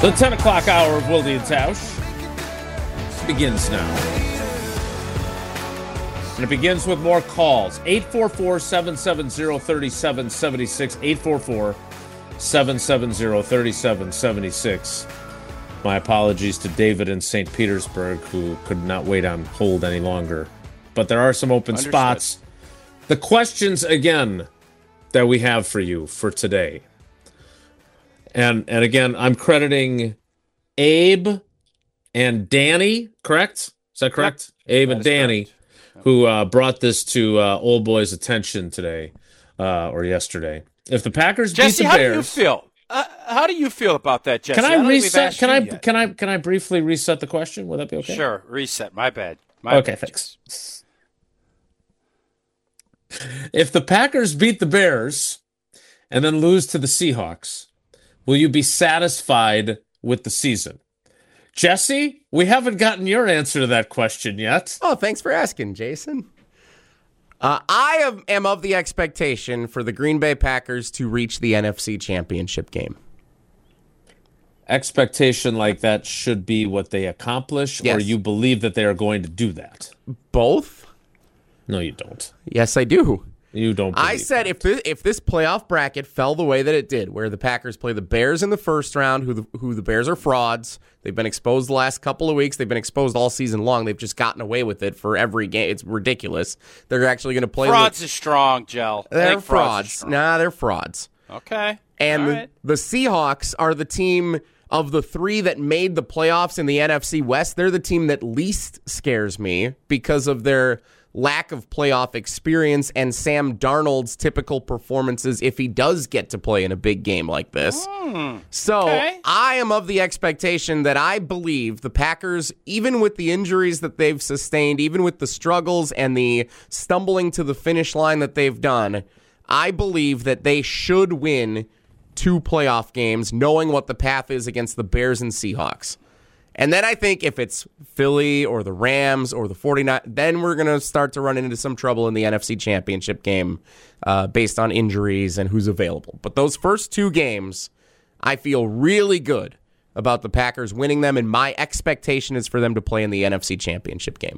The 10 o'clock hour of Wilde and Tausch begins now. And it begins with more calls. 844-770-3776. 844-770-3776. My apologies to David in St. Petersburg, who could not wait on hold any longer. But there are some open spots. The questions, again, that we have for you for today. And again, I'm crediting Abe and Danny, correct? Is that correct? Yep. Abe and Danny, who brought this to Old Boy's attention today or yesterday. If the Packers beat the Bears, Jesse, how do you feel? How do you feel about that, Jesse? Can I reset? Can I briefly reset the question? Would that be okay? Sure, reset. My bad. Okay, thanks. If the Packers beat the Bears and then lose to the Seahawks, will you be satisfied with the season? Jesse, we haven't gotten your answer to that question yet. Oh, thanks for asking, Jason. I am of the expectation for the Green Bay Packers to reach the NFC Championship game. Expectation like that should be what they accomplish, yes. Or you believe that they are going to do that? Both? No, you don't. Yes, I do. You don't believe I said if this playoff bracket fell the way that it did, where the Packers play the Bears in the first round, who the Bears are frauds. They've been exposed the last couple of weeks. They've been exposed all season long. They've just gotten away with it for every game. It's ridiculous. They're actually going to play. Frauds is strong, Jell. They're frauds. Nah, they're frauds. Okay. And the Seahawks are the team of the three that made the playoffs in the NFC West. They're the team that least scares me because of their lack of playoff experience and Sam Darnold's typical performances if he does get to play in a big game like this. I am of the expectation that I believe the Packers, even with the injuries that they've sustained, even with the struggles and the stumbling to the finish line that they've done, I believe that they should win 2 playoff games, knowing what the path is against the Bears and Seahawks. And then I think if it's Philly or the Rams or the 49ers, then we're going to start to run into some trouble in the NFC Championship game based on injuries and who's available. But those first 2 games, I feel really good about the Packers winning them, and my expectation is for them to play in the NFC Championship game.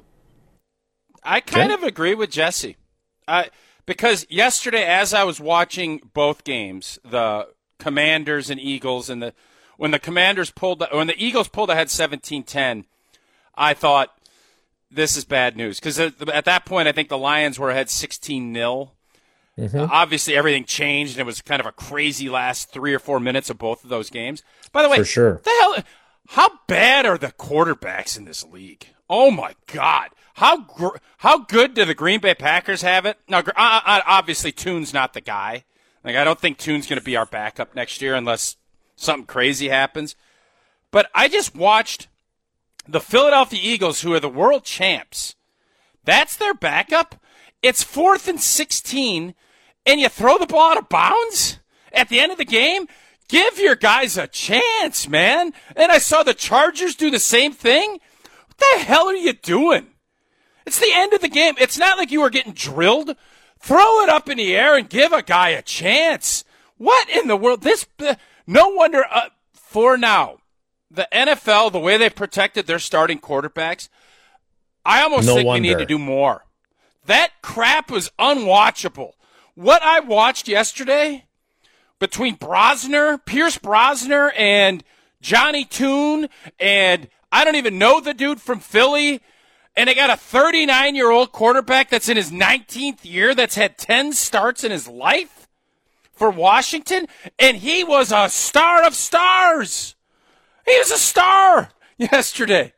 I kind of agree with Jesse. Because yesterday, as I was watching both games, the Commanders and Eagles, and when the Eagles pulled ahead 17-10, I thought this is bad news because at that point I think the Lions were ahead 16-0. Obviously everything changed and it was kind of a crazy last 3 or 4 minutes of both of those games. By the way, for sure. How bad are the quarterbacks in this league? Oh my God. How good do the Green Bay Packers have it? Now, obviously Tune's not the guy. Like I don't think Tune's going to be our backup next year unless something crazy happens. But I just watched the Philadelphia Eagles, who are the world champs. That's their backup. It's 4th and 16, and you throw the ball out of bounds at the end of the game? Give your guys a chance, man. And I saw the Chargers do the same thing. What the hell are you doing? It's the end of the game. It's not like you were getting drilled. Throw it up in the air and give a guy a chance. What in the world? No wonder, for now, the NFL, the way they protected their starting quarterbacks, I almost think we need to do more. That crap was unwatchable. What I watched yesterday between Pierce Brosner, and Johnny Tune, and I don't even know the dude from Philly, and they got a 39-year-old quarterback that's in his 19th year that's had 10 starts in his life for Washington, and he was a star of stars. He was a star yesterday.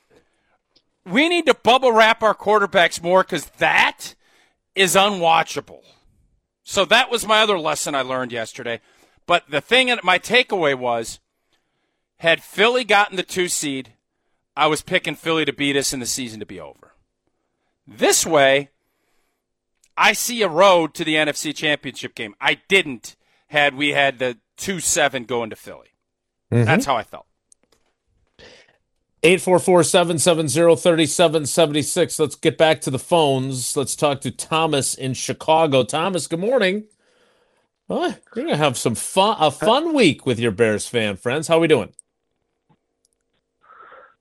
We need to bubble wrap our quarterbacks more because that is unwatchable. So that was my other lesson I learned yesterday. But the thing, my takeaway was, had Philly gotten the 2 seed, I was picking Philly to beat us and the season to be over. This way, I see a road to the NFC Championship game. I didn't had we had the 2-7 going to Philly. That's how I felt. 844-770-3776. Let's get back to the phones. Let's talk to Thomas in Chicago. Thomas, good morning. Oh, you're going to have a fun week with your Bears fan friends. How are we doing?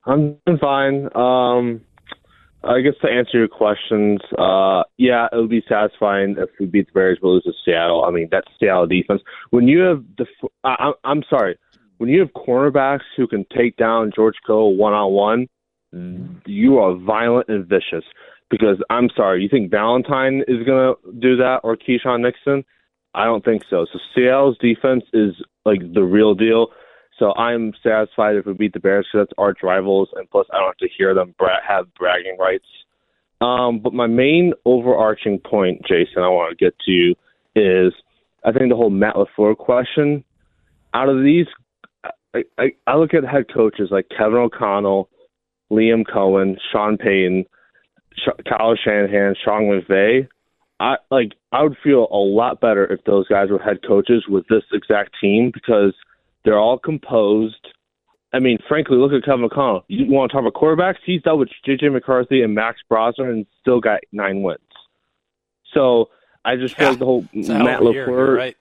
I'm doing fine. I guess to answer your questions, yeah, it would be satisfying if we beat the Bears but lose to Seattle. I mean, that's Seattle defense. When you have I'm sorry, when you have cornerbacks who can take down George Kittle one-on-one, you are violent and vicious. Because I'm sorry, you think Valentine is going to do that or Keyshawn Nixon? I don't think so. So Seattle's defense is like the real deal. So I'm satisfied if we beat the Bears because that's arch rivals, and plus I don't have to hear them have bragging rights. But my main overarching point, Jason, I want to get to is I think the whole Matt LaFleur question. Out of these, I look at head coaches like Kevin O'Connell, Liam Cohen, Sean Payton, Kyle Shanahan, Sean McVay. I would feel a lot better if those guys were head coaches with this exact team because they're all composed. I mean, frankly, look at Kevin O'Connell. You want to talk about quarterbacks? He's dealt with J.J. McCarthy and Max Brosnan and still got 9 wins. So I just feel like the whole Matt LaFleur. Right.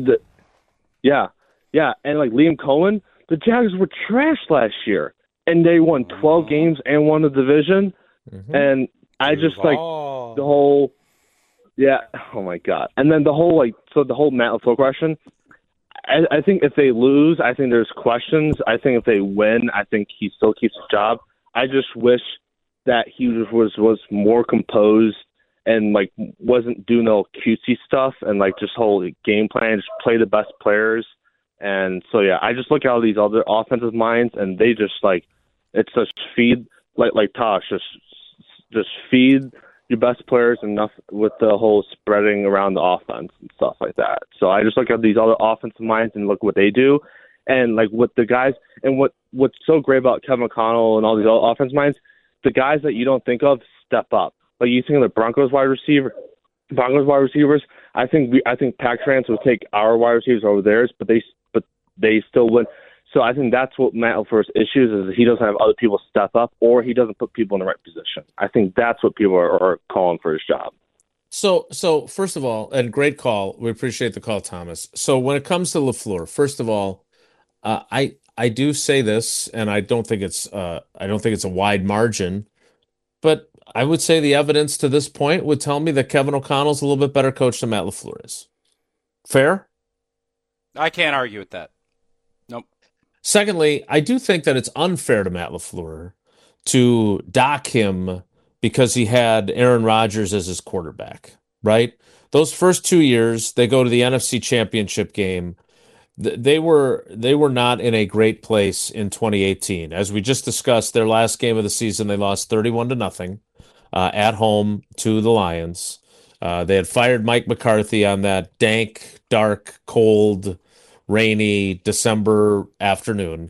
Yeah. And like Liam Cohen, the Jags were trash last year. And they won 12 games and won the division. Mm-hmm. And I just like the whole, oh my God. And then the whole the whole Matt LaFleur question, I think if they lose, I think there's questions. I think if they win, I think he still keeps his job. I just wish that he was more composed and like wasn't doing no cutesy stuff and like just whole game plan, just play the best players. And so I just look at all these other offensive minds and they just like it's just feed like Tosh, just feed your best players enough with the whole spreading around the offense and stuff like that. So I just look at these other offensive minds and look what they do, and like what the guys and what's so great about Kevin McConnell and all these other offensive minds, the guys that you don't think of step up. Like you think of the Broncos wide receivers. I think Pac Trans will take our wide receivers over theirs, but they still win. So I think that's what Matt LaFleur's issues is he doesn't have other people step up or he doesn't put people in the right position. I think that's what people are calling for his job. So first of all, and great call. We appreciate the call, Thomas. So when it comes to LaFleur, first of all, I do say this, and I don't think it's a wide margin, but I would say the evidence to this point would tell me that Kevin O'Connell's a little bit better coach than Matt LaFleur is. Fair? I can't argue with that. Nope. Secondly, I do think that it's unfair to Matt LaFleur to dock him because he had Aaron Rodgers as his quarterback, right? Those first 2 years, they go to the NFC Championship game. They were not in a great place in 2018. As we just discussed, their last game of the season, they lost 31-0 at home to the Lions. They had fired Mike McCarthy on that dank, dark, cold, rainy December afternoon.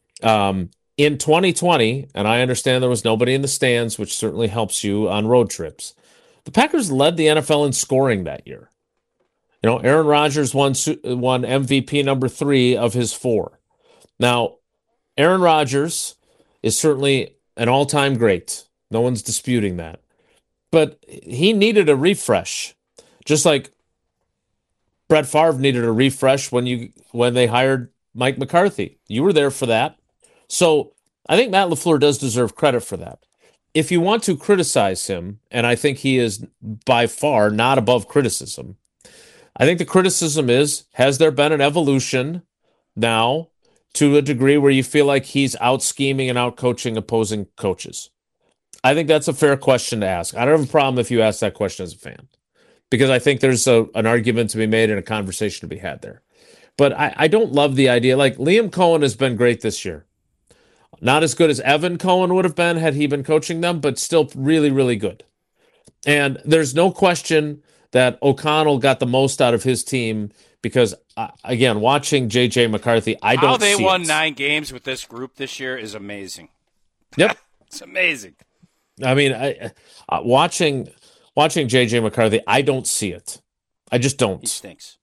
In 2020, and I understand there was nobody in the stands, which certainly helps you on road trips, the Packers led the NFL in scoring that year. You know, Aaron Rodgers won MVP number 3 of his 4. Now, Aaron Rodgers is certainly an all-time great. No one's disputing that. But he needed a refresh, just like Brett Favre needed a refresh when they hired Mike McCarthy. You were there for that. So I think Matt LaFleur does deserve credit for that. If you want to criticize him, and I think he is by far not above criticism, I think the criticism is, has there been an evolution now to a degree where you feel like he's out-scheming and out-coaching opposing coaches? I think that's a fair question to ask. I don't have a problem if you ask that question as a fan, because I think there's an argument to be made and a conversation to be had there. But I don't love the idea. Like, Liam Cohen has been great this year. Not as good as Evan Cohen would have been had he been coaching them, but still really, really good. And there's no question that O'Connell got the most out of his team because, again, watching J.J. McCarthy, I don't see how they won it. 9 games with this group this year is amazing. Yep. It's amazing. I mean, watching J.J. McCarthy, I don't see it. I just don't. He stinks.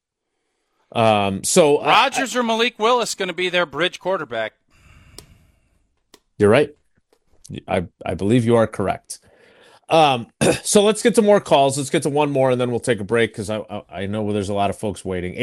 So Rodgers or Malik Willis going to be their bridge quarterback. You're right. I believe you are correct. So let's get to more calls. Let's get to one more, and then we'll take a break because I know there's a lot of folks waiting.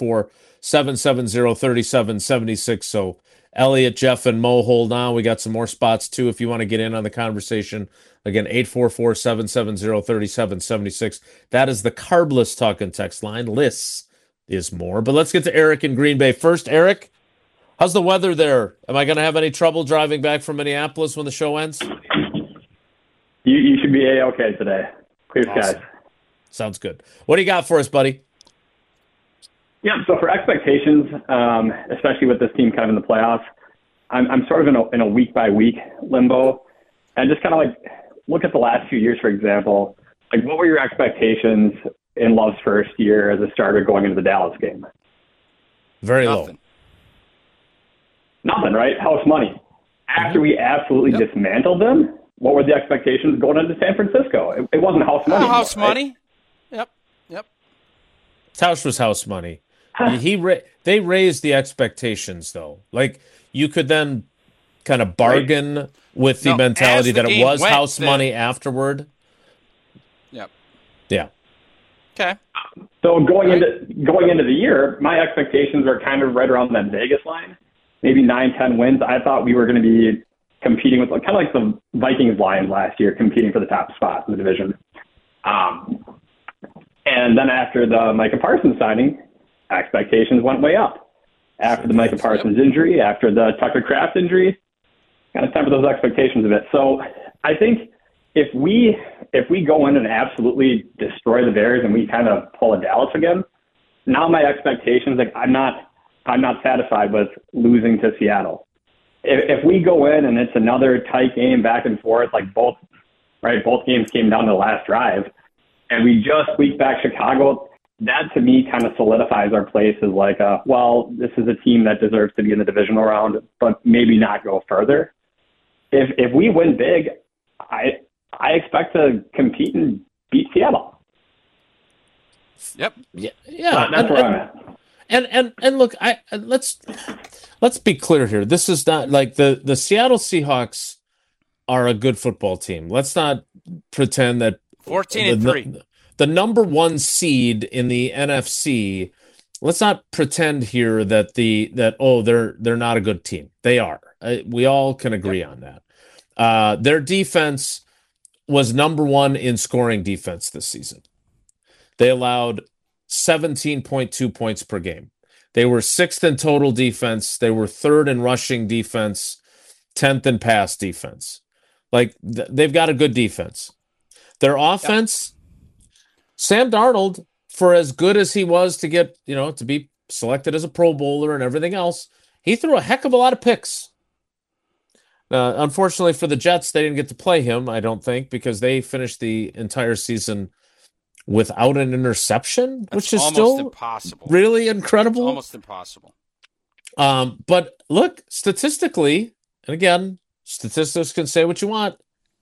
844-770-3776. So Elliot, Jeff, and Mo, hold on. We got some more spots, too, if you want to get in on the conversation. Again, 844-770-3776. That is the Carbless talk and text line. Lists is more. But let's get to Eric in Green Bay. First, Eric, how's the weather there? Am I going to have any trouble driving back from Minneapolis when the show ends? You should be A-okay today. Clear skies. Awesome. Sounds good. What do you got for us, buddy? Yeah, so for expectations, especially with this team kind of in the playoffs, I'm sort of in a week-by-week limbo. And just kind of like look at the last few years, for example. Like, what were your expectations in Love's first year as a starter going into the Dallas game? Very low. Nothing, right? House money. After we absolutely dismantled them, what were the expectations going into San Francisco? It wasn't house money. House anymore, money. Right? Yep. Tausch was house money. They raised the expectations, though. Like, you could then kind of bargain with the mentality that it was house money afterward. Yep. Yeah. Okay. So going into the year, my expectations are kind of right around that Vegas line, maybe 9-10 wins. I thought we were going to be competing with kind of like the Vikings Lions last year, competing for the top spot in the division. And then after the Micah Parsons signing, expectations went way up. After the Micah Parsons injury, after the Tucker Kraft injury, kind of temper those expectations a bit. So I think if we go in and absolutely destroy the Bears and we kind of pull a Dallas again, now my expectations, like I'm not satisfied with losing to Seattle. If we go in and it's another tight game back and forth, like both games came down to the last drive, and we just squeak back Chicago, that to me kind of solidifies our place as like, this is a team that deserves to be in the divisional round, but maybe not go further. If we win big, I expect to compete and beat Seattle. Yep. Yeah. That's where I'm at. And look, let's be clear here. This is not like the Seattle Seahawks are a good football team. Let's not pretend that 14-3. The number one seed in the NFC. Let's not pretend here that they're not a good team. They are. We all can agree on that. Their defense was number one in scoring defense this season. They allowed 17.2 points per game. They were sixth in total defense. They were third in rushing defense, 10th in pass defense. Like, they've got a good defense. Their offense, Sam Darnold, for as good as he was to get, to be selected as a Pro Bowler and everything else, he threw a heck of a lot of picks. Unfortunately for the Jets, they didn't get to play him, I don't think, because they finished the entire season without an interception, which is still impossible. Really incredible. It's almost impossible. But look, statistically, and again, statistics can say what you want.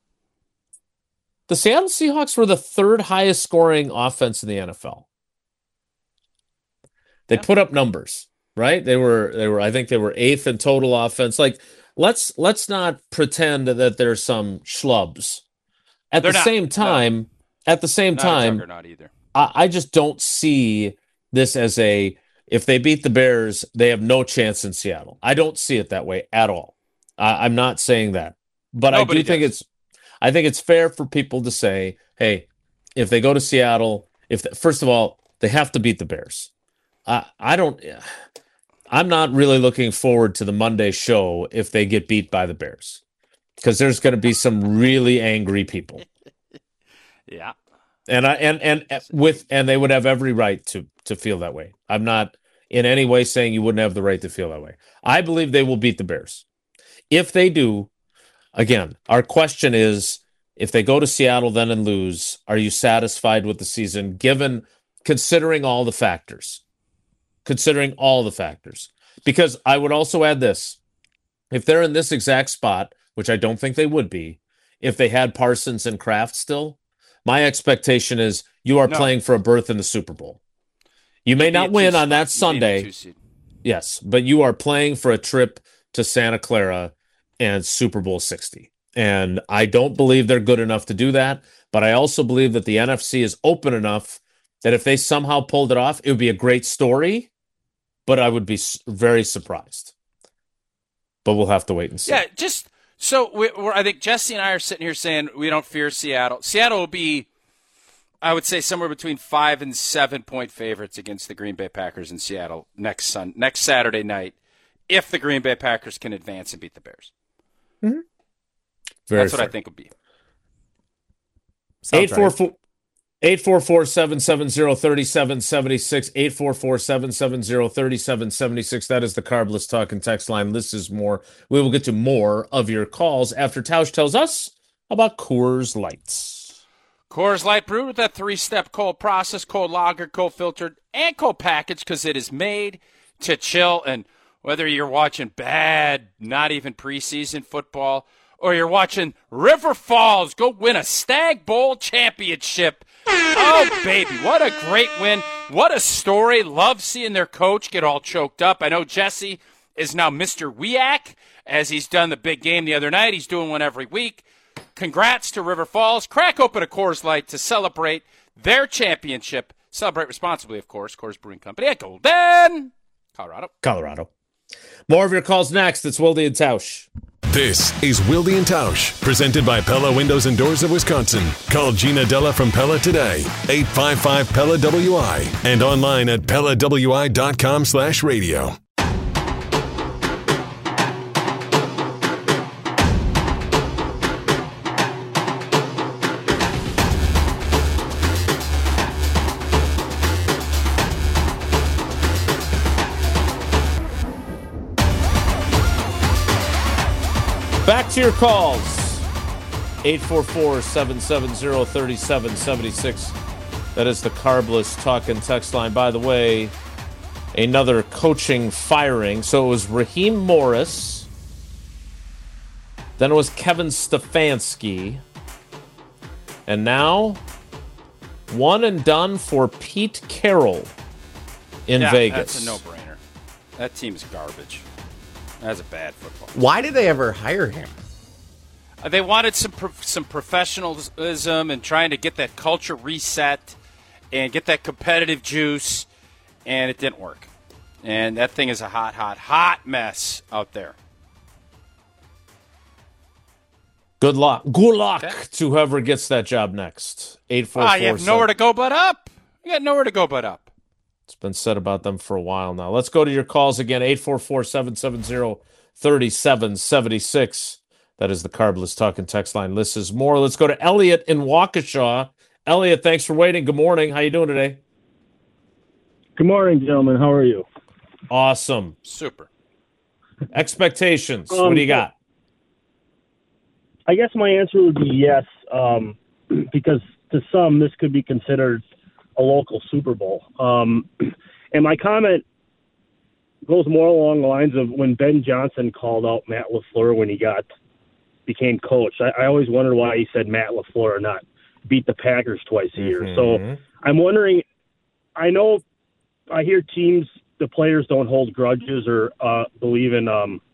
The Seattle Seahawks were the third highest scoring offense in the NFL. They put up numbers, right? They were I think they were eighth in total offense. Like, let's not pretend that there's some schlubs. At the same time, not either. I just don't see this as if they beat the Bears, they have no chance in Seattle. I don't see it that way at all. I'm not saying that, but I think it's fair for people to say, hey, if they go to Seattle, first of all, they have to beat the Bears. I'm not really looking forward to the Monday show if they get beat by the Bears, because there's going to be some really angry people. Yeah. And they would have every right to feel that way. I'm not in any way saying you wouldn't have the right to feel that way. I believe they will beat the Bears. If they do, again, our question is, if they go to Seattle then and lose, are you satisfied with the season considering all the factors? Because I would also add this. If they're in this exact spot, which I don't think they would be, if they had Parsons and Kraft still, my expectation is you are playing for a berth in the Super Bowl. You may not win on that Sunday. Yes, but you are playing for a trip to Santa Clara and Super Bowl 60. And I don't believe they're good enough to do that. But I also believe that the NFC is open enough that if they somehow pulled it off, it would be a great story. But I would be very surprised. But we'll have to wait and see. Yeah, just so I think Jesse and I are sitting here saying we don't fear Seattle. Seattle will be, I would say, somewhere between 5 and 7 point favorites against the Green Bay Packers in Seattle next Saturday night, if the Green Bay Packers can advance and beat the Bears. Mm-hmm. That's what I think would be. 844-770-3776, 844-770-3776. That is the Carbless Talk and Text line. This is more. We will get to more of your calls after Tausch tells us about Coors Lights. Coors Light brewed with that 3-step cold process, cold lager, cold filtered, and cold package, because it is made to chill. And whether you're watching bad, not even preseason football, or you're watching River Falls go win a Stag Bowl championship. Oh, baby, what a great win. What a story. Love seeing their coach get all choked up. I know Jesse is now Mr. WEAC, as he's done the big game the other night. He's doing one every week. Congrats to River Falls. Crack open a Coors Light to celebrate their championship. Celebrate responsibly, of course. Coors Brewing Company at Golden, Colorado. More of your calls next. It's Wilde and Tausch. This is Wilde and Tausch, presented by Pella Windows and Doors of Wisconsin. Call Gina Della from Pella today, 855-PELLA-WI, and online at PellaWI.com/radio. Back to your calls. 844-770-3776. That is the Carbless Talk and Text line. By the way, another coaching firing. So it was Raheem Morris. Then it was Kevin Stefanski. And now, one and done for Pete Carroll in Vegas. That's a no-brainer. That team's garbage. That's a bad football. Why did they ever hire him? They wanted some professionalism and trying to get that culture reset and get that competitive juice, and it didn't work. And that thing is a hot mess out there. Good luck. Good luck to whoever gets that job next. 844. You have nowhere to go but up. You got nowhere to go but up. It's been said about them for a while now. Let's go to your calls again. 844-770-3776. That is the Carbless Talk and Text line. This is more. Let's go to Elliot in Waukesha. Elliot, thanks for waiting. Good morning. How you doing today? Good morning, gentlemen. How are you? Awesome. Super. Expectations. What do you got? I guess my answer would be yes, because to some, this could be considered a local Super Bowl. And my comment goes more along the lines of when Ben Johnson called out Matt LaFleur when he became coach. I always wondered why he said Matt LaFleur, not beat the Packers twice a year. So I'm wondering, I know I hear teams, the players don't hold grudges or believe in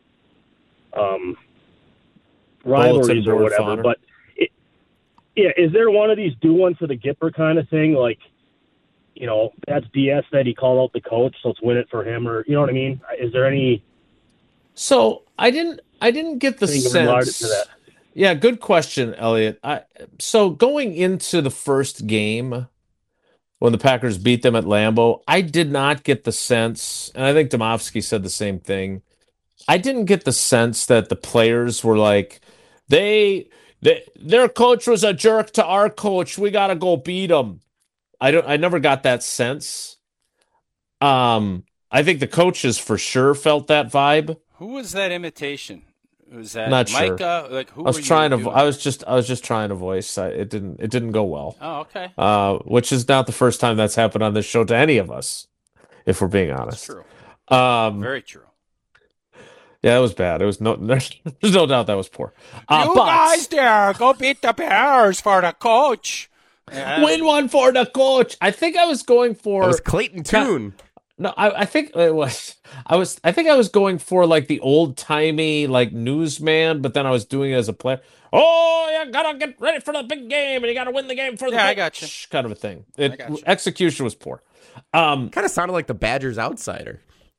rivalries or whatever, fodder. But is there one of these do one for the Gipper kind of thing? Like, you know, that's BS that he called out the coach, so let's win it for him, or you know what I mean? Is there any? So I didn't get the sense. To that. Yeah, good question, Elliot. So going into the first game, when the Packers beat them at Lambeau, I did not get the sense, and I think Domofsky said the same thing. I didn't get the sense that the players were like, their coach was a jerk to our coach. We got to go beat him. I never got that sense. I think the coaches for sure felt that vibe. Who was that imitation? Was that Not Micah? Sure. Like who? I was just trying to voice. It didn't go well. Oh, okay. Which is not the first time that's happened on this show to any of us, if we're being honest. That's true. Very true. Yeah, it was bad. It was there's no doubt that was poor. Guys there, go beat the Bears for the coach. Win one for the coach. I think I was going for... It was Clayton Tune. No, I think it was. I think I was going for like the old timey like newsman, but then I was doing it as a player. Oh, you gotta get ready for the big game, and you gotta win the game for the I got you. kind of a thing. I got you. Execution was poor. Kind of sounded like the Badgers outsider.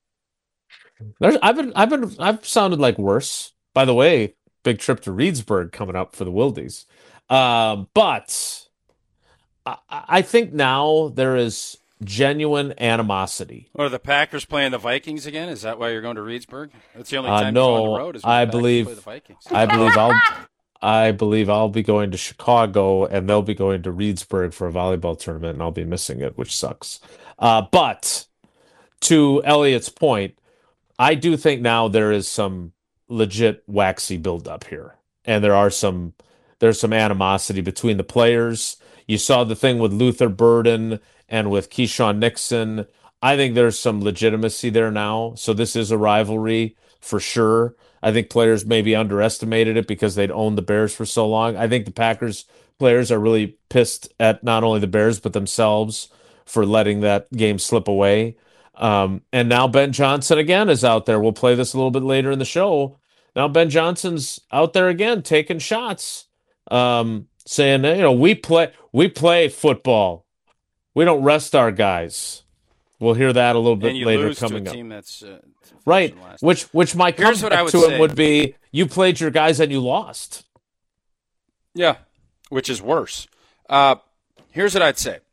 I've sounded like worse. By the way, big trip to Reedsburg coming up for the Wildies. But I think now there is genuine animosity. Or the Packers playing the Vikings again? Is that why you're going to Reedsburg? That's the only time No, you're on the road is when I the Packers believe play the Vikings. I believe I'll be going to Chicago and they'll be going to Reedsburg for a volleyball tournament and I'll be missing it, which sucks. But to Elliot's point, I do think now there is some legit waxy buildup here. And there's some animosity between the players. You saw the thing with Luther Burden and with Keyshawn Nixon. I think there's some legitimacy there now. So this is a rivalry for sure. I think players maybe underestimated it because they'd owned the Bears for so long. I think the Packers players are really pissed at not only the Bears, but themselves for letting that game slip away. And now Ben Johnson again is out there. We'll play this a little bit later in the show. Now Ben Johnson's out there again, taking shots, saying, we play football. We don't rest our guys. We'll hear that a little bit later coming up. Team that's right. Which my comeback to him would be, you played your guys and you lost. Yeah, which is worse. Here's what I'd say.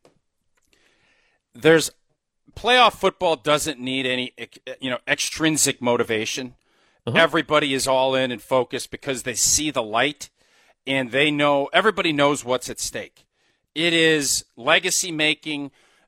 Playoff football doesn't need any extrinsic motivation. Uh-huh. Everybody is all in and focused because they see the light and everybody knows what's at stake. It is legacy making.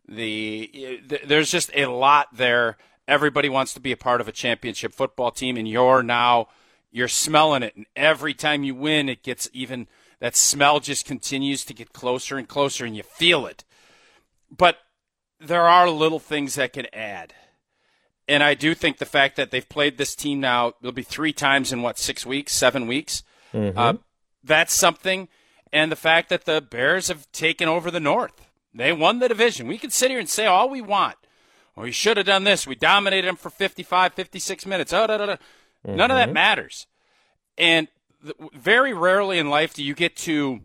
There's just a lot there. Everybody wants to be a part of a championship football team, and you're smelling it. And every time you win, it gets even. That smell just continues to get closer and closer, and you feel it. But there are little things that can add. And I do think the fact that they've played this team now, it'll be 3 times in 7 weeks. Mm-hmm. That's something. And the fact that the Bears have taken over the North. They won the division. We can sit here and say all we want. We should have done this. We dominated them for 55, 56 minutes. Mm-hmm. None of that matters. And very rarely in life do you get to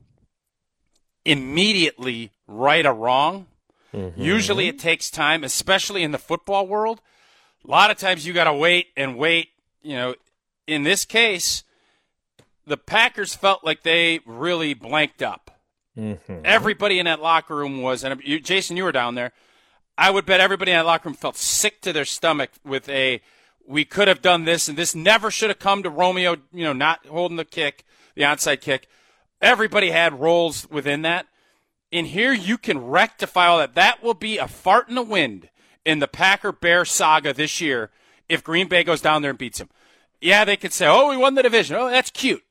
immediately right a wrong. Mm-hmm. Usually it takes time, especially in the football world. A lot of times you got to wait and wait. In this case, the Packers felt like they really blanked up. Mm-hmm. Everybody in that locker room was, and Jason, you were down there. I would bet everybody in that locker room felt sick to their stomach with we could have done this, and this never should have come to Romeo, not holding the onside kick. Everybody had roles within that. And here you can rectify all that. That will be a fart in the wind in the Packer-Bear saga this year if Green Bay goes down there and beats them. Yeah, they could say, we won the division. Oh, that's cute.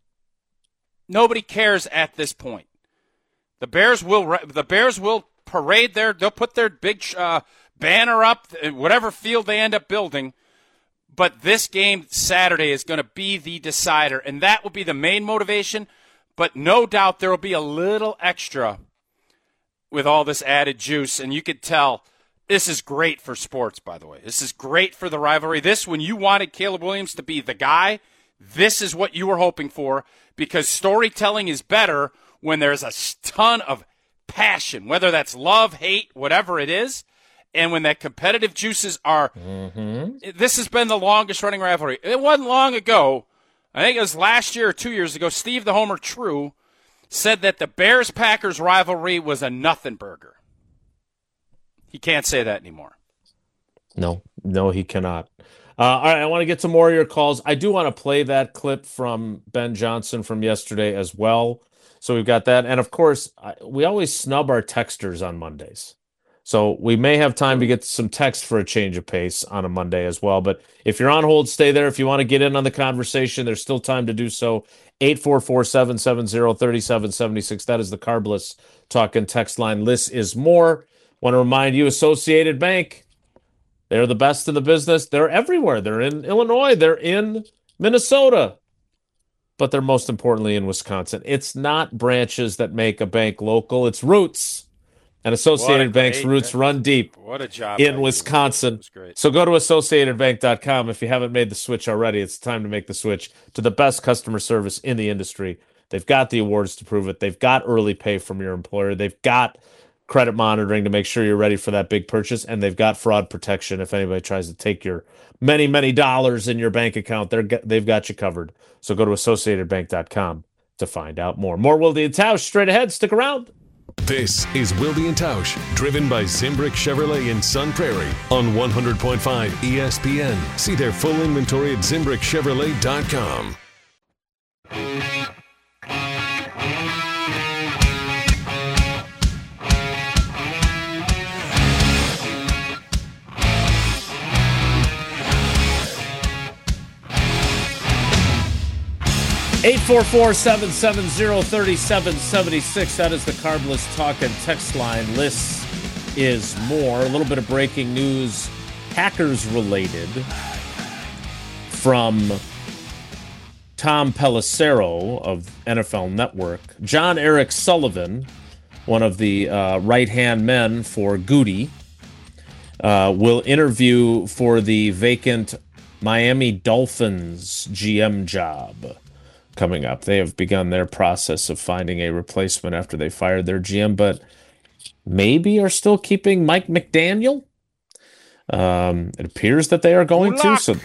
Nobody cares at this point. The Bears will parade they'll put their big banner up, whatever field they end up building. But this game Saturday is going to be the decider, and that will be the main motivation. But no doubt there will be a little extra with all this added juice, and you could tell this is great for sports, by the way. This is great for the rivalry. When you wanted Caleb Williams to be the guy, this is what you were hoping for, because storytelling is better when there's a ton of passion, whether that's love, hate, whatever it is, and when that competitive juices are This has been the longest running rivalry. It wasn't long ago, I think it was last year or 2 years ago, Steve the Homer True said that the Bears-Packers rivalry was a nothing burger. He can't say that anymore. No, he cannot. All right, I want to get some more of your calls. I do want to play that clip from Ben Johnson from yesterday as well. So we've got that. And, of course, we always snub our texters on Mondays. So we may have time to get some text for a change of pace on a Monday as well. But if you're on hold, stay there. If you want to get in on the conversation, there's still time to do so. 844-770-3776. That is the Carbless Talk and text line. Less is more. Want to remind you, Associated Bank, they're the best in the business. They're everywhere. They're in Illinois. They're in Minnesota. But they're most importantly in Wisconsin. It's not branches that make a bank local. It's roots. And Associated Bank's roots run deep in Wisconsin. So go to AssociatedBank.com. If you haven't made the switch already, it's time to make the switch to the best customer service in the industry. They've got the awards to prove it. They've got early pay from your employer. They've got credit monitoring to make sure you're ready for that big purchase. And they've got fraud protection. If anybody tries to take your many, many dollars in your bank account, they've got you covered. So go to AssociatedBank.com to find out more. More Wilde and Tausch straight ahead. Stick around. This is Wilde and Tausch, driven by Zimbrick Chevrolet in Sun Prairie on 100.5 ESPN. See their full inventory at ZimbrickChevrolet.com. Eight 844-770-3776. That is the Carbless Talk and Text line. Lists is more. A little bit of breaking news, Packers related, from Tom Pelissero of NFL Network. John Eric Sullivan, one of the right-hand men for Goody, will interview for the vacant Miami Dolphins GM job coming up. They have begun their process of finding a replacement after they fired their GM, but maybe are still keeping Mike McDaniel. It appears that they are going to. So,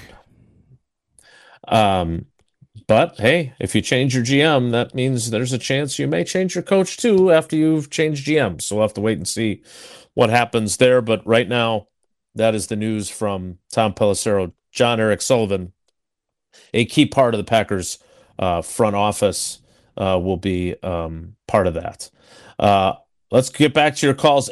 but hey, if you change your GM, that means there's a chance you may change your coach too after you've changed GM. So we'll have to wait and see what happens there. But right now, that is the news from Tom Pelissero. John Eric Sullivan, a key part of the Packers front office, will be part of that. Let's get back to your calls.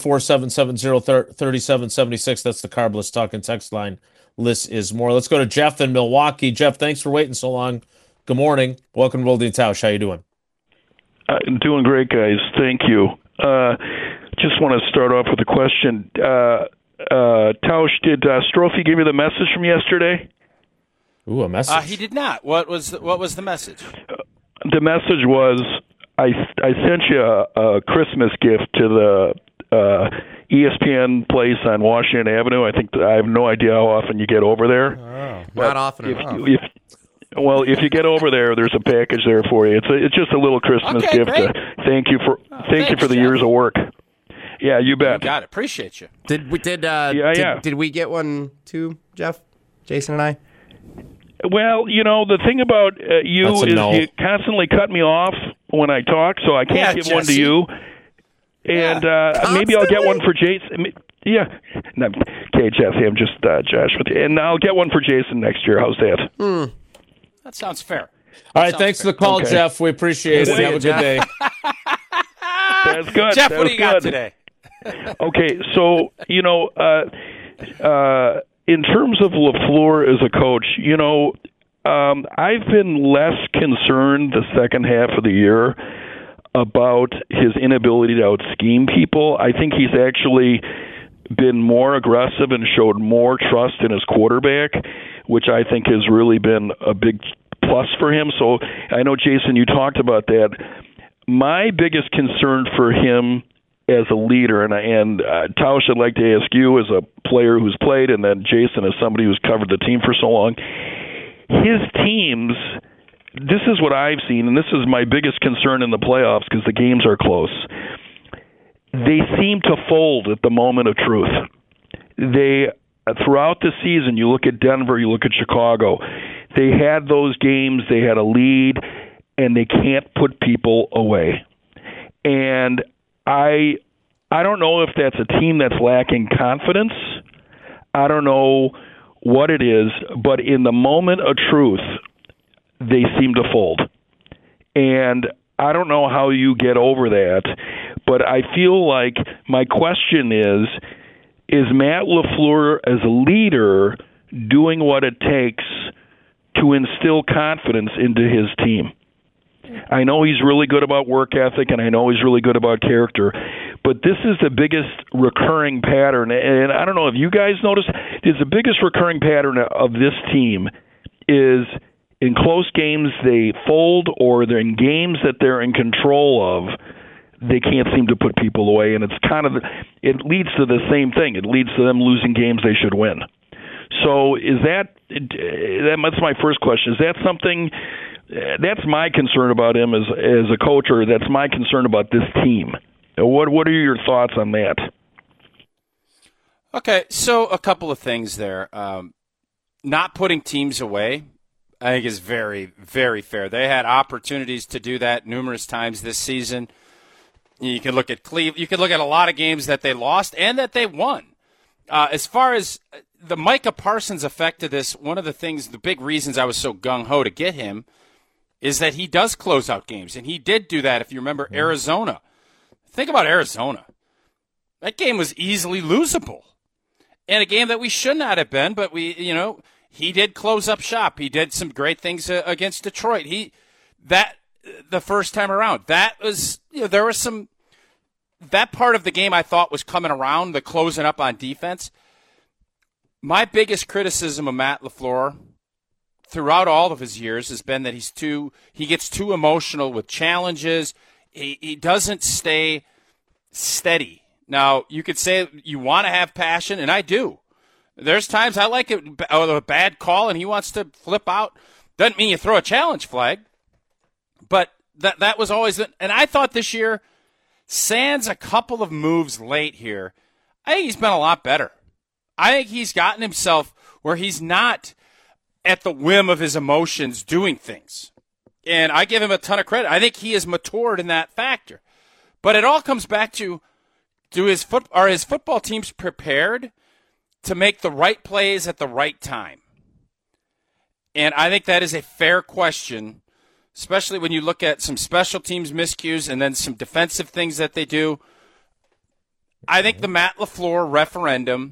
844-770-3776. That's the Carbless Talk and Text line. List is more. Let's go to Jeff in Milwaukee. Jeff, thanks for waiting so long. Good morning. Welcome to Wilde and Tausch. How you doing? Doing great, guys. Thank you. Just want to start off with a question. Tausch, did Strophe give you the message from yesterday? Ooh, a message. He did not. What was the message? The message was, I sent you a Christmas gift to the ESPN place on Washington Avenue. I have no idea how often you get over there. Oh, not often enough. If you get over there, there's a package there for you. It's just a little Christmas gift to thank you for the years of work. Yeah, you bet. You got it. Appreciate you. Did we get one too, Jeff, Jason, and I? Well, the thing about you is you constantly cut me off when I talk, so I can't give one to you. And maybe I'll get one for Jason. Yeah. No, okay, Jesse, I'm just Josh with you. And I'll get one for Jason next year. How's that? That sounds fair. All right, thanks for the call, Jeff. We appreciate it. Have a good day. That's good. Jeff, what do you got today? Okay, so, in terms of LaFleur as a coach, I've been less concerned the second half of the year about his inability to out-scheme people. I think he's actually been more aggressive and showed more trust in his quarterback, which I think has really been a big plus for him. So I know, Jason, you talked about that. My biggest concern for him as a leader, and Tausch, I'd like to ask you as a player who's played, and then Jason as somebody who's covered the team for so long, his teams, this is what I've seen, and this is my biggest concern in the playoffs because the games are close. They seem to fold at the moment of truth. They, throughout the season, you look at Denver, you look at Chicago, they had those games, they had a lead, and they can't put people away. And I don't know if that's a team that's lacking confidence. I don't know what it is, but in the moment of truth, they seem to fold. And I don't know how you get over that, but I feel like my question is Matt LaFleur as a leader doing what it takes to instill confidence into his team? I know he's really good about work ethic, and I know he's really good about character, but this is the biggest recurring pattern, and I don't know if you guys noticed, the biggest recurring pattern of this team is in close games they fold, or they're in games that they're in control of, they can't seem to put people away, and it leads to the same thing. It leads to them losing games they should win. So that's my first question. Is that something that's my concern about him as a coach, or that's my concern about this team? What are your thoughts on that? Okay, so a couple of things there. Not putting teams away, I think, is very, very fair. They had opportunities to do that numerous times this season. You can look at Cleveland. You can look at a lot of games that they lost and that they won. As far as the Micah Parsons effect of this, one of the big reasons I was so gung-ho to get him is that he does close out games, and he did do that, if you remember, Arizona. Think about Arizona. That game was easily losable. And a game that we should not have been, but he did close up shop. He did some great things against Detroit. The first time around, that was, there was some, that part of the game I thought was coming around, the closing up on defense. My biggest criticism of Matt LaFleur throughout all of his years has been that he gets too emotional with challenges. He doesn't stay steady. Now, you could say you want to have passion, and I do. There's times I like a bad call and he wants to flip out. Doesn't mean you throw a challenge flag. But that was always – and I thought this year, sans a couple of moves late here, I think he's been a lot better. I think he's gotten himself where he's not at the whim of his emotions doing things. And I give him a ton of credit. I think he has matured in that factor. But it all comes back to are his football teams prepared to make the right plays at the right time? And I think that is a fair question, especially when you look at some special teams miscues and then some defensive things that they do. I think the Matt LaFleur referendum,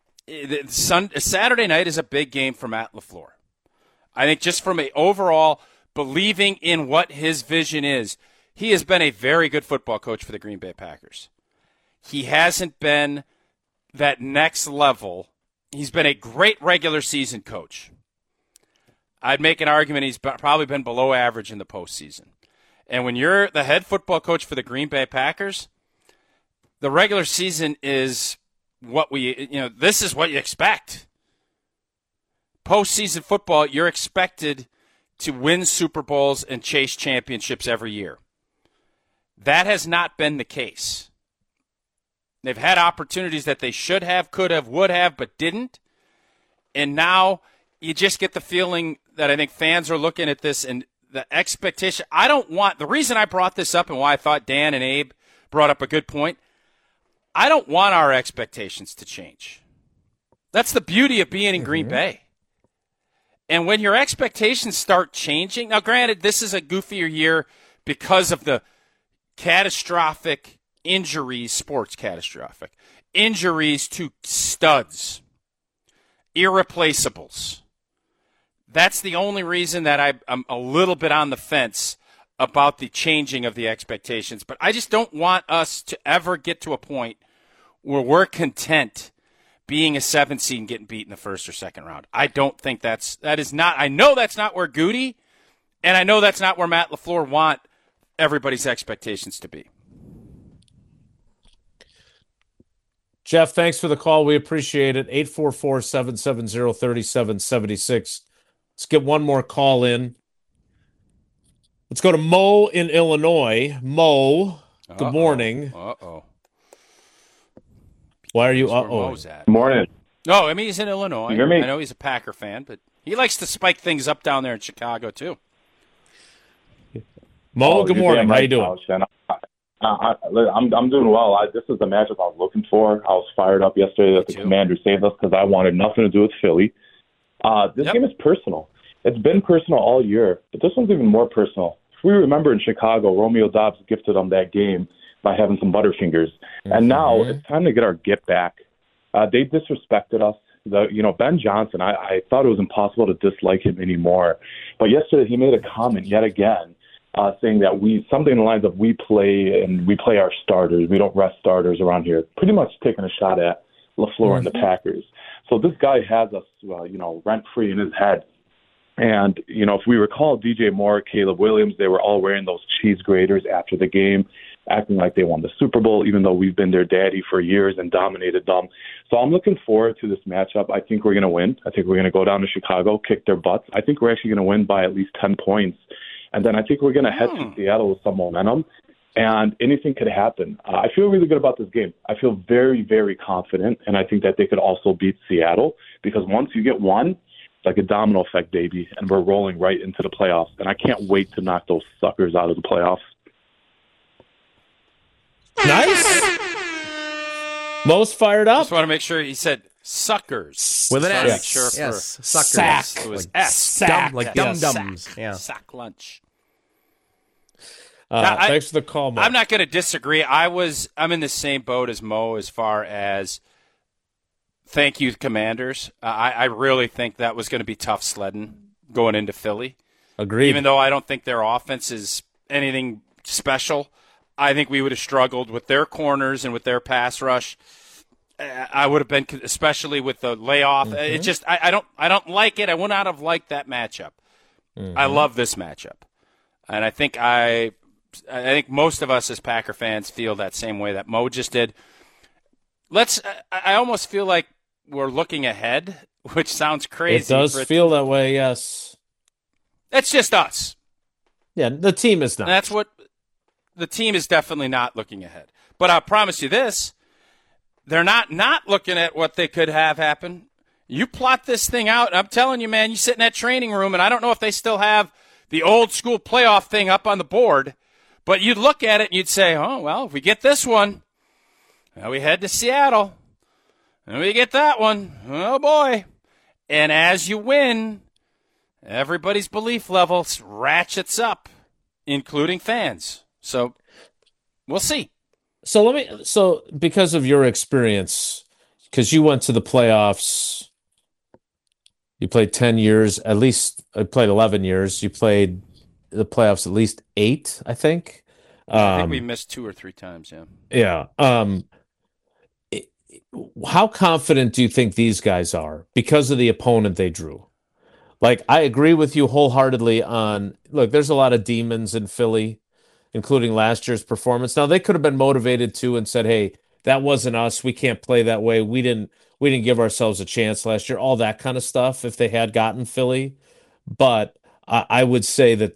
Saturday night is a big game for Matt LaFleur. I think just from an overall believing in what his vision is, he has been a very good football coach for the Green Bay Packers. He hasn't been that next level. He's been a great regular season coach. I'd make an argument he's probably been below average in the postseason. And when you're the head football coach for the Green Bay Packers, the regular season is this is what you expect. Postseason football, you're expected to win Super Bowls and chase championships every year. That has not been the case. They've had opportunities that they should have, could have, would have, but didn't. And now you just get the feeling that I think fans are looking at this and the expectation. The reason I brought this up and why I thought Dan and Abe brought up a good point, I don't want our expectations to change. That's the beauty of being in Green Bay. And when your expectations start changing, now granted, this is a goofier year because of the catastrophic injuries, sports catastrophic injuries to studs, irreplaceables. That's the only reason that I'm a little bit on the fence about the changing of the expectations. But I just don't want us to ever get to a point where we're content being a 7th seed and getting beat in the first or second round. I don't think that is not. I know that's not where Goody, and I know that's not where Matt LaFleur want everybody's expectations to be. Jeff, thanks for the call. We appreciate it. 844-770-3776. Let's get one more call in. Let's go to Mo in Illinois. Mo, good morning. Uh-oh. Why are you Mo's at? Morning. No, I mean, he's in Illinois. You hear me? I know he's a Packer fan, but he likes to spike things up down there in Chicago, too. Mo, good morning. How you doing? I'm doing well. This is the matchup I was looking for. I was fired up yesterday that the Commanders saved us because I wanted nothing to do with Philly. This game is personal. It's been personal all year, but this one's even more personal. If we remember in Chicago, Romeo Doubs gifted them that game by having some Butterfingers. And now it's time to get our get back. They disrespected us. Ben Johnson, I thought it was impossible to dislike him anymore. But yesterday he made a comment yet again saying that something in the lines of we play our starters. We don't rest starters around here. Pretty much taking a shot at LaFleur and the Packers. So this guy has us, rent-free in his head. And, if we recall DJ Moore, Caleb Williams, they were all wearing those cheese graters after the game. acting like they won the Super Bowl, even though we've been their daddy for years and dominated them. So I'm looking forward to this matchup. I think we're going to win. I think we're going to go down to Chicago, kick their butts. I think we're actually going to win by at least 10 points. And then I think we're going to head to Seattle with some momentum, and anything could happen. I feel really good about this game. I feel very, very confident, and I think that they could also beat Seattle, because once you get one, it's like a domino effect, baby, and we're rolling right into the playoffs. And I can't wait to knock those suckers out of the playoffs. Nice. Most fired up. Just want to make sure he said suckers. With an S. Make sure yes. for Suckers. Sack. It was Like S. Sack. Like Yes. dum-dums. Sack. Yeah. Sack lunch. Thanks for the call, Mo. I'm not going to disagree. I'm in the same boat as Mo as far as thank you, Commanders. I really think that was going to be tough sledding going into Philly. Agreed. Even though I don't think their offense is anything special, I think we would have struggled with their corners and with their pass rush. I would have been, especially with the layoff. Mm-hmm. It just I don't like it. I would not have liked that matchup. Mm-hmm. I love this matchup, and I think I think most of us as Packer fans feel that same way that Mo just did. I almost feel like we're looking ahead, which sounds crazy. It does feel that way, yes. It's just us. Yeah, the team is not. And that's what the team is definitely not looking ahead. But I promise you this, they're not looking at what they could have happen. You plot this thing out, I'm telling you, man, you sit in that training room, and I don't know if they still have the old school playoff thing up on the board, but you'd look at it and you'd say, oh, well, if we get this one, now we head to Seattle. And we get that one. Oh, boy. And as you win, everybody's belief level ratchets up, including fans. So we'll see. So because of your experience, because you went to the playoffs, you played 10 years, at least I played 11 years. You played the playoffs at least 8, I think. I think we missed 2 or 3 times, yeah. Yeah. How confident do you think these guys are because of the opponent they drew? Like, I agree with you wholeheartedly on, look, there's a lot of demons in Philly, including last year's performance. Now, they could have been motivated too and said, hey, that wasn't us. We can't play that way. We didn't give ourselves a chance last year, all that kind of stuff if they had gotten Philly. But I would say that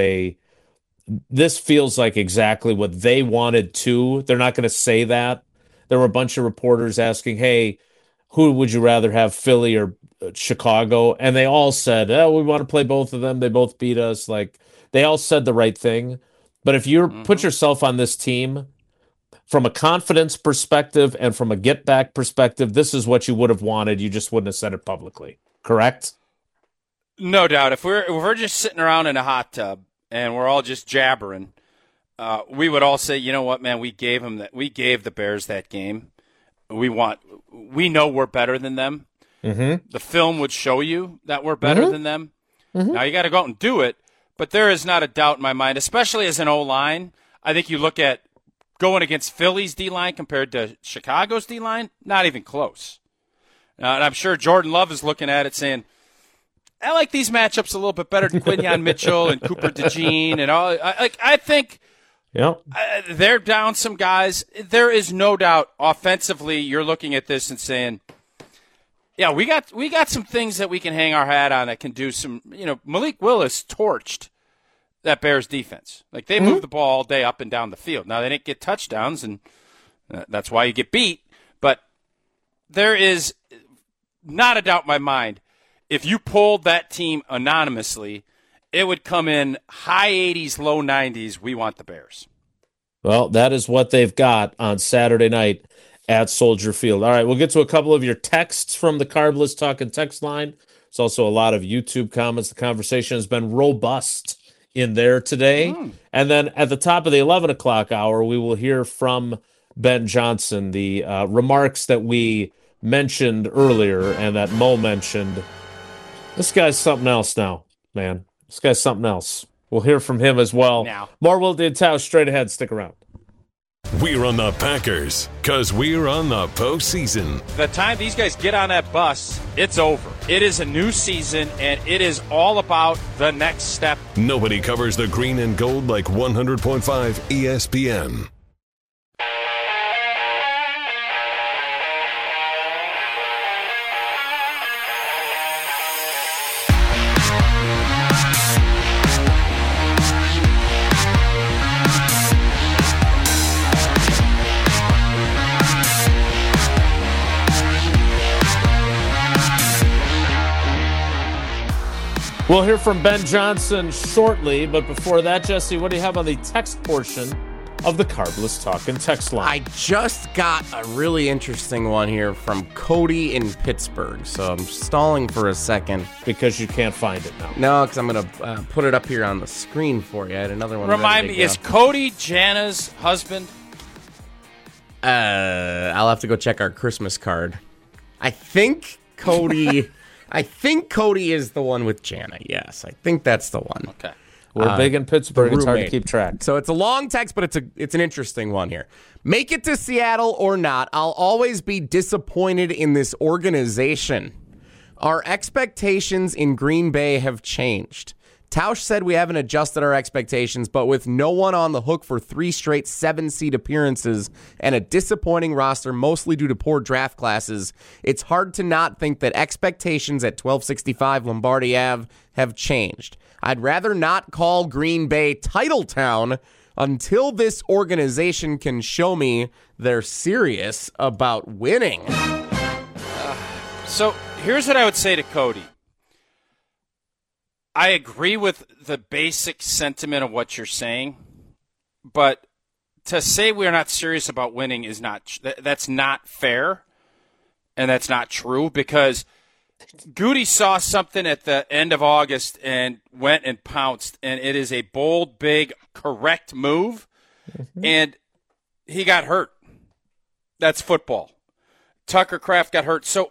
this feels like exactly what they wanted to. They're not going to say that. There were a bunch of reporters asking, hey, who would you rather have, Philly or Chicago? And they all said, we want to play both of them. They both beat us. Like, they all said the right thing. But if you put yourself on this team, from a confidence perspective and from a get-back perspective, this is what you would have wanted. You just wouldn't have said it publicly. Correct? No doubt. If we're just sitting around in a hot tub and we're all just jabbering, we would all say, you know what, man, we gave the Bears that game. We know we're better than them. Mm-hmm. The film would show you that we're better than them. Mm-hmm. Now you got to go out and do it, but there is not a doubt in my mind, especially as an O-line. I think you look at going against Philly's D-line compared to Chicago's D-line, not even close. And I'm sure Jordan Love is looking at it saying, I like these matchups a little bit better than Quinyon Mitchell and Cooper DeJean and all. I think they're down some guys. There is no doubt offensively you're looking at this and saying, yeah, we got some things that we can hang our hat on that can do some, Malik Willis torched that Bears defense. Like, they moved the ball all day up and down the field. Now, they didn't get touchdowns, and that's why you get beat. But there is not a doubt in my mind, if you polled that team anonymously, it would come in high 80s, low 90s. We want the Bears. Well, that is what they've got on Saturday night at Soldier Field. All right, we'll get to a couple of your texts from the Carbless Talking text line. There's also a lot of YouTube comments. The conversation has been robust in there today. And then at the top of the 11 o'clock hour, we will hear from Ben Johnson, the remarks that we mentioned earlier and that Mo mentioned. This guy's something else now, man. This guy's something else. We'll hear from him as well. Now. More Wildy and Tausch straight ahead. Stick around. We're on the Packers because we're on the postseason. The time these guys get on that bus, it's over. It is a new season, and it is all about the next step. Nobody covers the green and gold like 100.5 ESPN. We'll hear from Ben Johnson shortly, but before that, Jesse, what do you have on the text portion of the Carbless Talkin' text line? I just got a really interesting one here from Cody in Pittsburgh, so I'm stalling for a second. Because you can't find it now. No, because I'm going to put it up here on the screen for you. I had another one. Remind me, is Cody Jana's husband? I'll have to go check our Christmas card. I think Cody... I think Cody is the one with Jana. Yes, I think that's the one. Okay. We're big in Pittsburgh. It's hard to keep track. So it's a long text, but it's an interesting one here. Make it to Seattle or not, I'll always be disappointed in this organization. Our expectations in Green Bay have changed. Tausch said we haven't adjusted our expectations, but with no one on the hook for 3 straight 7-seed appearances and a disappointing roster mostly due to poor draft classes, it's hard to not think that expectations at 1265 Lombardi Ave have changed. I'd rather not call Green Bay Titletown until this organization can show me they're serious about winning. So here's what I would say to Cody. I agree with the basic sentiment of what you're saying, but to say we're not serious about winning is that's not fair, and that's not true, because Goody saw something at the end of August and went and pounced, and it is a bold, big, correct move, and he got hurt. That's football. Tucker Kraft got hurt. So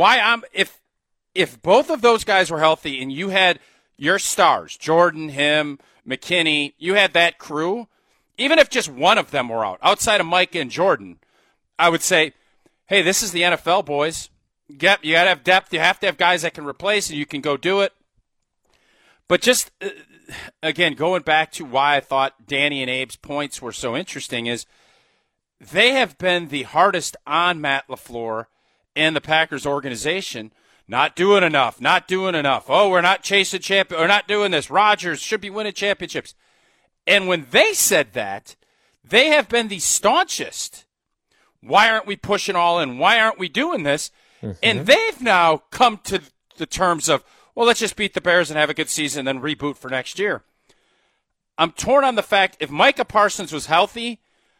if both of those guys were healthy and you had your stars, Jordan, him, McKinney, you had that crew, even if just one of them were out, outside of Micah and Jordan, I would say, hey, this is the NFL, boys. You got to have depth. You have to have guys that can replace, and you can go do it. But just, again, going back to why I thought Danny and Abe's points were so interesting is they have been the hardest on Matt LaFleur and the Packers organization. Not doing enough. Oh, we're not chasing champion. We're not doing this. Rodgers should be winning championships. And when they said that, they have been the staunchest. Why aren't we pushing all in? Why aren't we doing this? Mm-hmm. And they've now come to the terms of, well, let's just beat the Bears and have a good season and then reboot for next year. I'm torn on the fact if Micah Parsons was healthy,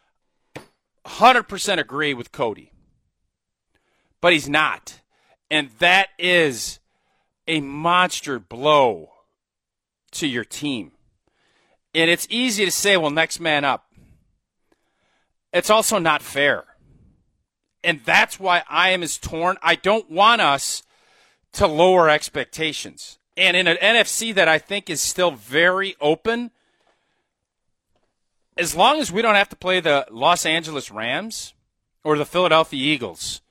100% agree with Cody. But he's not. And that is a monster blow to your team. And it's easy to say, well, next man up. It's also not fair. And that's why I am as torn. I don't want us to lower expectations. And in an NFC that I think is still very open, as long as we don't have to play the Los Angeles Rams or the Philadelphia Eagles,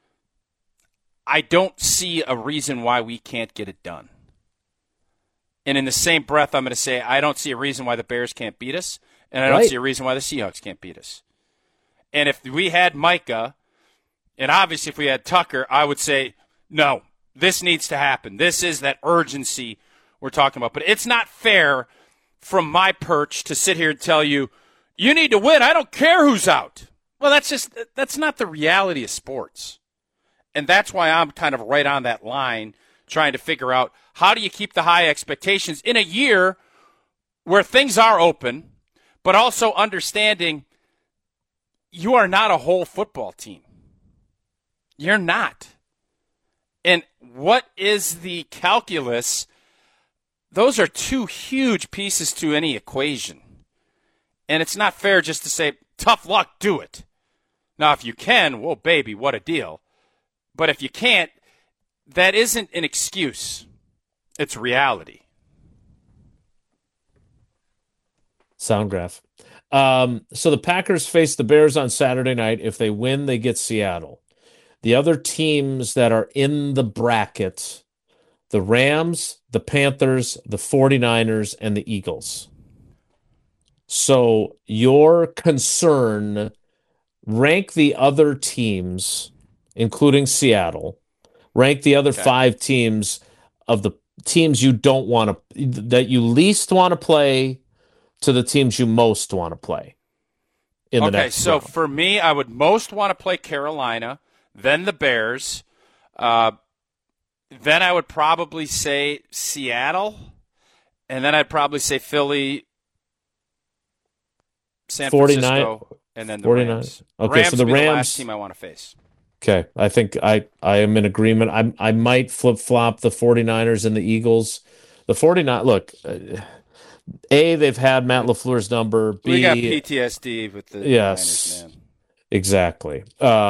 I don't see a reason why we can't get it done. And in the same breath, I'm going to say I don't see a reason why the Bears can't beat us, and I don't see a reason why the Seahawks can't beat us. And if we had Micah, and obviously if we had Tucker, I would say, no, this needs to happen. This is that urgency we're talking about. But it's not fair from my perch to sit here and tell you, you need to win. I don't care who's out. Well, that's not the reality of sports. And that's why I'm kind of right on that line trying to figure out how do you keep the high expectations in a year where things are open, but also understanding you are not a whole football team. You're not. And what is the calculus? Those are two huge pieces to any equation. And it's not fair just to say, tough luck, do it. Now, if you can, well, baby, what a deal. But if you can't, that isn't an excuse. It's reality. Soundgraph. So the Packers face the Bears on Saturday night. If they win, they get Seattle. The other teams that are in the bracket, the Rams, the Panthers, the 49ers, and the Eagles. So your concern, rank the other teams, including Seattle, rank the other 5 teams of the teams you don't want to, that you least want to play to the teams you most want to play in the next round. For me, I would most want to play Carolina, then the Bears, Then I would probably say Seattle, and then I'd probably say Philly, San Francisco, and then the 49. Rams. Okay, so the would be Rams, the last team I want to face. Okay, I think I am in agreement. I might flip-flop the 49ers and the Eagles. The 49, look, A, they've had Matt LaFleur's number. B, we got PTSD with the Niners, man. Exactly.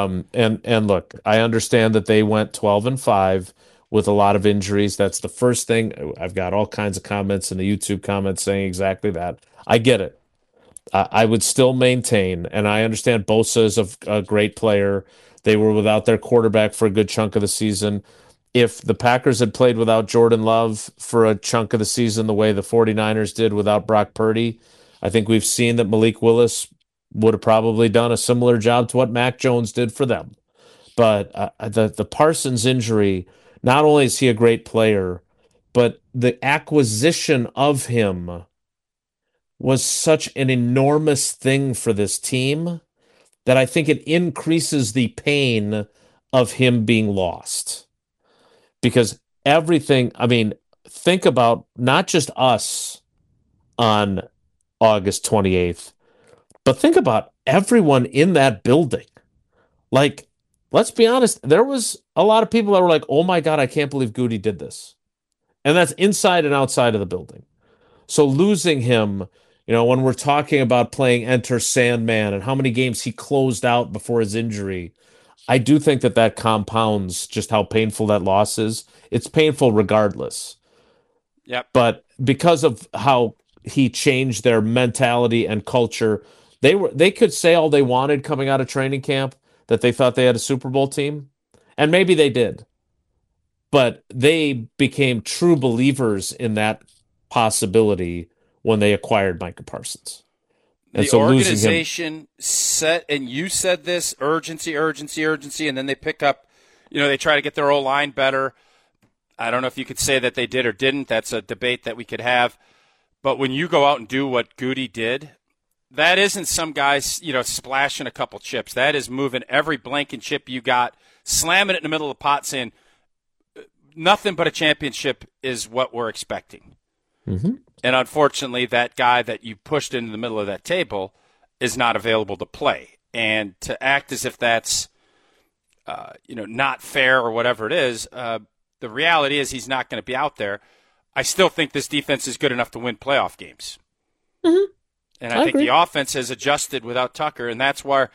And look, I understand that they went 12-5 with a lot of injuries. That's the first thing. I've got all kinds of comments in the YouTube comments saying exactly that. I get it. I would still maintain, and I understand Bosa is a great player. They were without their quarterback for a good chunk of the season. If the Packers had played without Jordan Love for a chunk of the season the way the 49ers did without Brock Purdy, I think we've seen that Malik Willis would have probably done a similar job to what Mac Jones did for them. But the Parsons injury, not only is he a great player, but the acquisition of him was such an enormous thing for this team that I think it increases the pain of him being lost. Because everything, I mean, think about not just us on August 28th, but think about everyone in that building. Like, let's be honest, there was a lot of people that were like, oh my God, I can't believe Goody did this. And that's inside and outside of the building. So losing him, when we're talking about playing Enter Sandman and how many games he closed out before his injury, I do think that compounds just how painful that loss is. It's painful regardless. Yep. But because of how he changed their mentality and culture, they could say all they wanted coming out of training camp that they thought they had a Super Bowl team, and maybe they did. But they became true believers in that possibility when they acquired Micah Parsons. And the organization set, and you said this, urgency, and then they pick up, they try to get their O-line better. I don't know if you could say that they did or didn't. That's a debate that we could have. But when you go out and do what Goody did, that isn't some guys, splashing a couple chips. That is moving every blanket chip you got, slamming it in the middle of the pot, saying nothing but a championship is what we're expecting. Mm-hmm. And unfortunately, that guy that you pushed into the middle of that table is not available to play. And to act as if that's, not fair or whatever it is, the reality is he's not going to be out there. I still think this defense is good enough to win playoff games. Mm-hmm. And I think agree. The offense has adjusted without Tucker, and that's where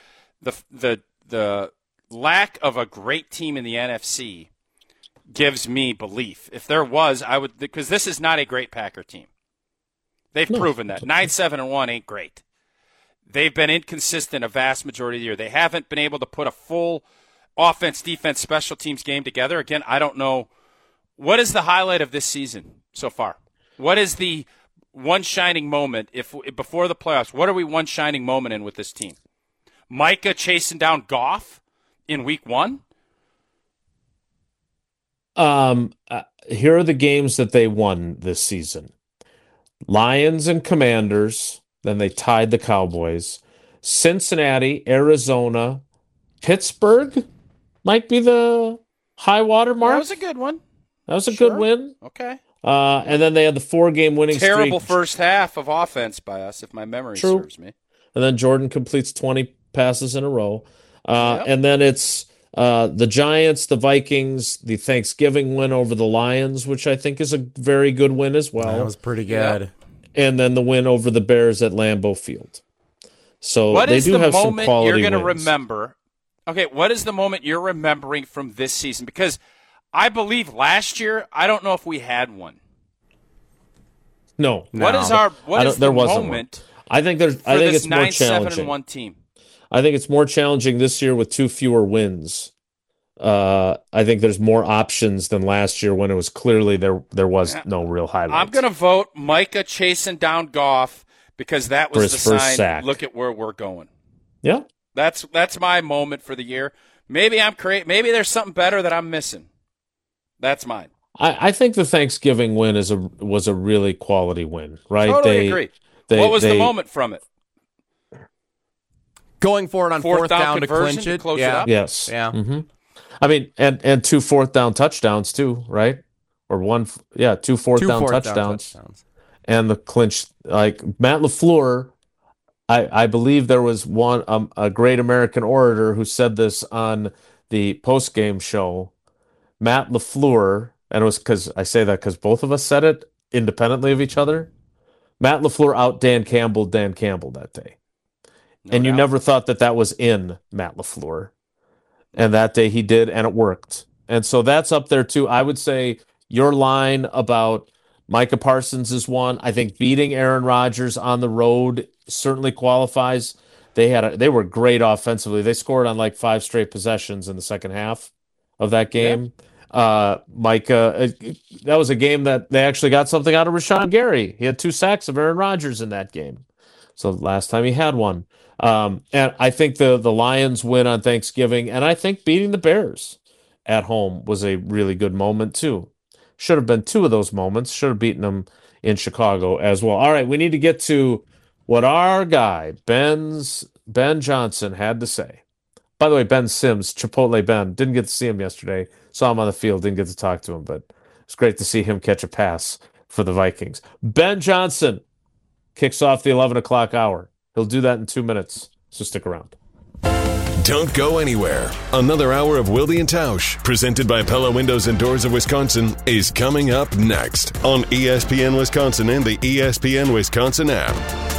the lack of a great team in the NFC gives me belief. If there was, I would, because this is not a great Packer team. They've proven that. 9-7-1 ain't great. They've been inconsistent a vast majority of the year. They haven't been able to put a full offense, defense, special teams game together. Again, I don't know. What is the highlight of this season so far? What is the one shining moment before the playoffs? What are we one shining moment in with this team? Micah chasing down Goff in week 1? Here are the games that they won this season. Lions and Commanders, then they tied the Cowboys. Cincinnati, Arizona, Pittsburgh might be the high water mark. That was a good one. That was a good win. Okay. And then they had the 4-game winning streak. Terrible first half of offense by us, if my memory serves me. And then Jordan completes 20 passes in a row. And then it's the Giants, the Vikings, the Thanksgiving win over the Lions, which I think is a very good win as well. That was pretty good. Yeah. And then the win over the Bears at Lambeau Field. So they do have some quality wins. What is the moment you're going to remember? Okay, what is the moment you're remembering from this season? Because I believe last year, I don't know if we had one. No. What is the moment? I think it's more challenging. 9-7-1 team. I think it's more challenging this year with 2 fewer wins. I think there's more options than last year when it was clearly there was no real highlights. I'm going to vote Micah chasing down Goff because that was the sign. Sack. Look at where we're going. Yeah, that's my moment for the year. Maybe maybe there's something better that I'm missing. That's mine. I think the Thanksgiving win was a really quality win, right? Totally agree. What was the moment from it? Going for it on fourth down to clinch it. Close it up? Yes. Yeah. Mm-hmm. I mean, and 2 fourth down touchdowns too, right? Or 2 fourth down touchdowns. And the clinch, like Matt LaFleur, I believe there was a great American orator who said this on the post-game show. Matt LaFleur, and it was because both of us said it independently of each other. Matt LaFleur out Dan Campbell that day. And you never thought that was in Matt LaFleur. And that day he did, and it worked. And so that's up there too. I would say your line about Micah Parsons is one. I think beating Aaron Rodgers on the road certainly qualifies. They were great offensively. They scored on like 5 straight possessions in the second half of that game. Micah, that was a game that they actually got something out of Rashawn Gary. He had 2 sacks of Aaron Rodgers in that game. So last time he had one. And I think the Lions win on Thanksgiving, and I think beating the Bears at home was a really good moment too. Should have been 2 of those moments. Should have beaten them in Chicago as well. All right, we need to get to what our guy, Ben Johnson, had to say. By the way, Ben Sims, Chipotle Ben, didn't get to see him yesterday. Saw him on the field, didn't get to talk to him, but it's great to see him catch a pass for the Vikings. Ben Johnson kicks off the 11 o'clock hour. He'll do that in 2 minutes, so stick around. Don't go anywhere. Another hour of Wilde and Tausch, presented by Pella Windows and Doors of Wisconsin, is coming up next on ESPN Wisconsin and the ESPN Wisconsin app.